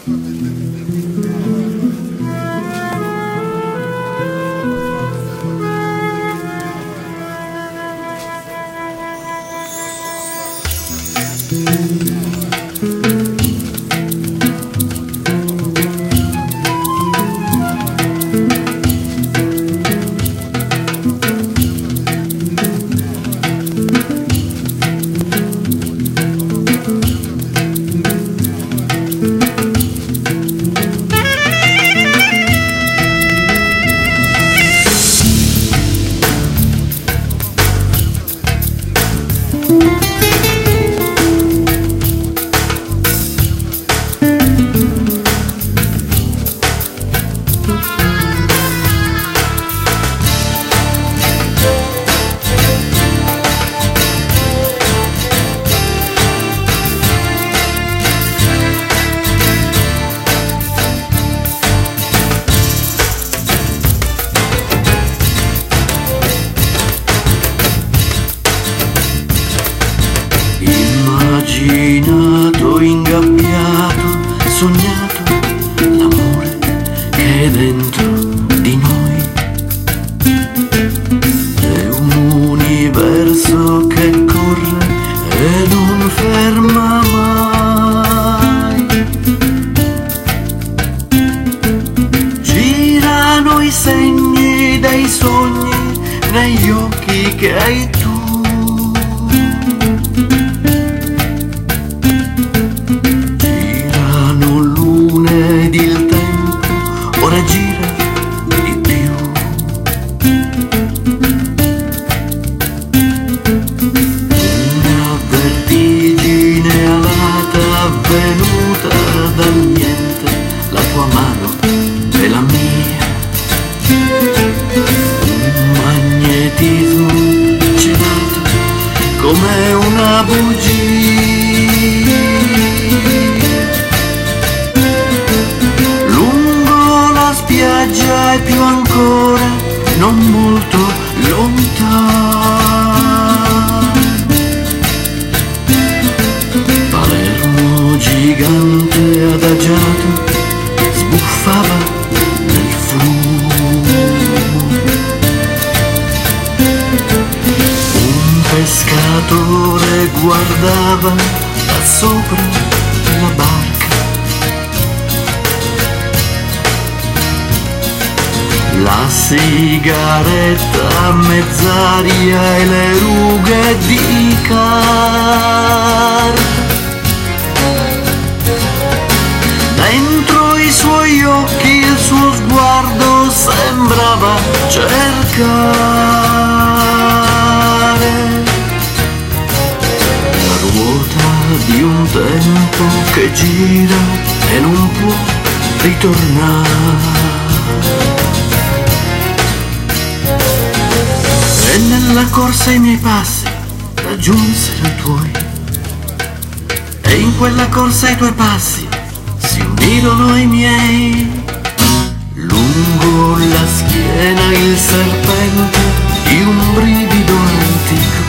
Immaginato, ingabbiato, sognato l'amore che è dentro di noi. È un universo che corre e non ferma mai. Girano i segni dei sogni negli occhi che hai tu. Il tempo ora gira di più. Una vertigine alata venuta dal niente, la tua mano è la mia. Un magnetismo celato come una bugia. Spiaggia e più ancora, non molto lontano. Palermo gigante adagiato sbuffava nel fumo. Un pescatore guardava da sopra la barca. La sigaretta a mezz'aria e le rughe di carta. Dentro i suoi occhi il suo sguardo sembrava cercare la ruota di un tempo che gira e non può ritornare. E nella corsa i miei passi raggiunsero i tuoi, e in quella corsa i tuoi passi si unirono ai miei. Lungo la schiena il serpente di un brivido antico